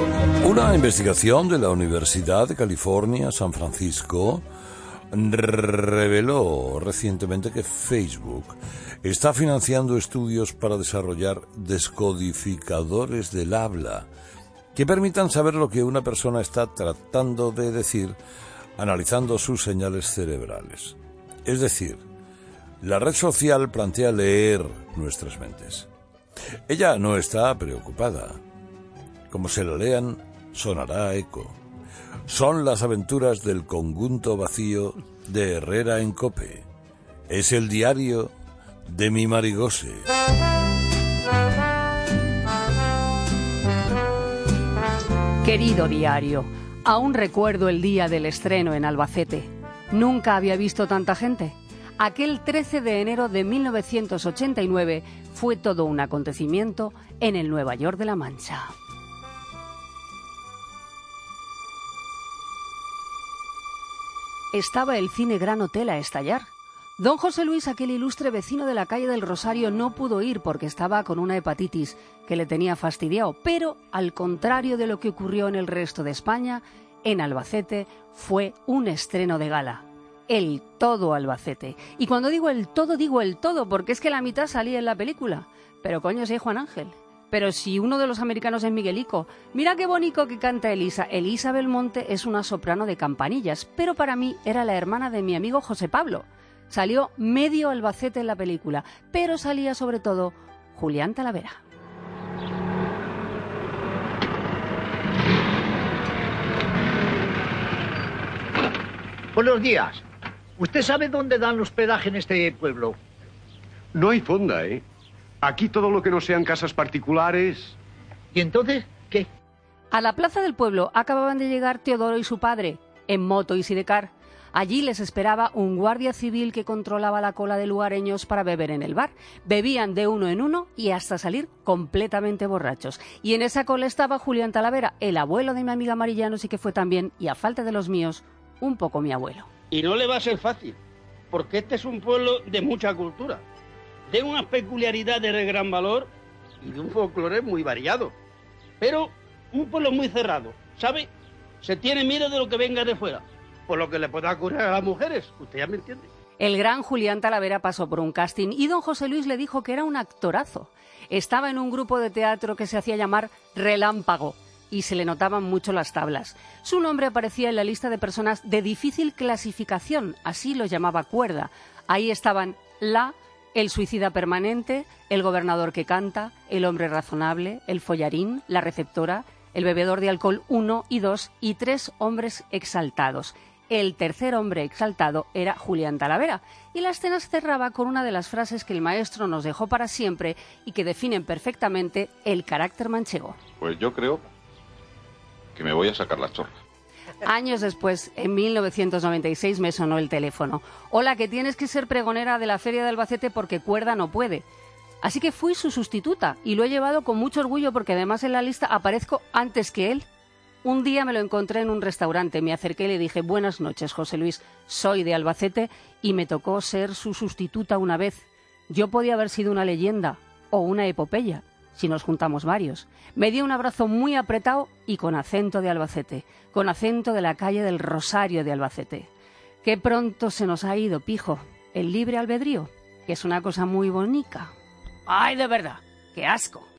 Una investigación de la Universidad de California, San Francisco, reveló recientemente que Facebook está financiando estudios para desarrollar descodificadores del habla que permitan saber lo que una persona está tratando de decir analizando sus señales cerebrales. Es decir, la red social plantea leer nuestras mentes. Ella no está preocupada. Como se la lean, sonará eco. Son las aventuras del conjunto vacío de Herrera en Cope. Es el diario de mi Marigose. Querido diario, aún recuerdo el día del estreno en Albacete. Nunca había visto tanta gente. Aquel 13 de enero de 1989 fue todo un acontecimiento en el Nueva York de la Mancha. Estaba el Cine Gran Hotel a estallar. Don José Luis, aquel ilustre vecino de la calle del Rosario, no pudo ir porque estaba con una hepatitis que le tenía fastidiado, pero al contrario de lo que ocurrió en el resto de España, en Albacete fue un estreno de gala. El todo Albacete. Y cuando digo el todo, porque es que la mitad salía en la película. Pero coño, sí, Juan Ángel. Pero si uno de los americanos es Miguelico, mira qué bonito que canta Elisa. Elisa Belmonte es una soprano de campanillas, pero para mí era la hermana de mi amigo José Pablo. Salió medio Albacete en la película, pero salía sobre todo Julián Talavera. Buenos días. ¿Usted sabe dónde dan hospedaje en este pueblo? No hay fonda, ¿eh? Aquí todo lo que no sean casas particulares... ¿Y entonces qué? A la plaza del pueblo acababan de llegar Teodoro y su padre, en moto y sidecar. Allí les esperaba un guardia civil que controlaba la cola de lugareños para beber en el bar. Bebían de uno en uno y hasta salir completamente borrachos. Y en esa cola estaba Julián Talavera, el abuelo de mi amiga Marillanos y que fue también, y a falta de los míos, un poco mi abuelo. Y no le va a ser fácil, porque este es un pueblo de mucha cultura, de unas peculiaridades de gran valor y de un folclore muy variado. Pero un pueblo muy cerrado, ¿sabe? Se tiene miedo de lo que venga de fuera, por lo que le pueda ocurrir a las mujeres. ¿Usted ya me entiende? El gran Julián Talavera pasó por un casting y don José Luis le dijo que era un actorazo. Estaba en un grupo de teatro que se hacía llamar Relámpago y se le notaban mucho las tablas. Su nombre aparecía en la lista de personas de difícil clasificación, así lo llamaba Cuerda. Ahí estaban el suicida permanente, el gobernador que canta, el hombre razonable, el follarín, la receptora, el bebedor de alcohol 1 y 2 y 3 hombres exaltados. El tercer hombre exaltado era Julián Talavera y la escena se cerraba con una de las frases que el maestro nos dejó para siempre y que definen perfectamente el carácter manchego. Pues yo creo que me voy a sacar la chorra. Años después, en 1996, me sonó el teléfono. Hola, que tienes que ser pregonera de la Feria de Albacete porque Cuerda no puede. Así que fui su sustituta y lo he llevado con mucho orgullo porque además en la lista aparezco antes que él. Un día me lo encontré en un restaurante, me acerqué y le dije: buenas noches, José Luis, soy de Albacete y me tocó ser su sustituta una vez. Yo podía haber sido una leyenda o una epopeya, si nos juntamos varios. Me dio un abrazo muy apretado y con acento de Albacete, con acento de la calle del Rosario de Albacete. Qué pronto se nos ha ido, pijo, el libre albedrío, que es una cosa muy bonita. ¡Ay, de verdad! ¡Qué asco!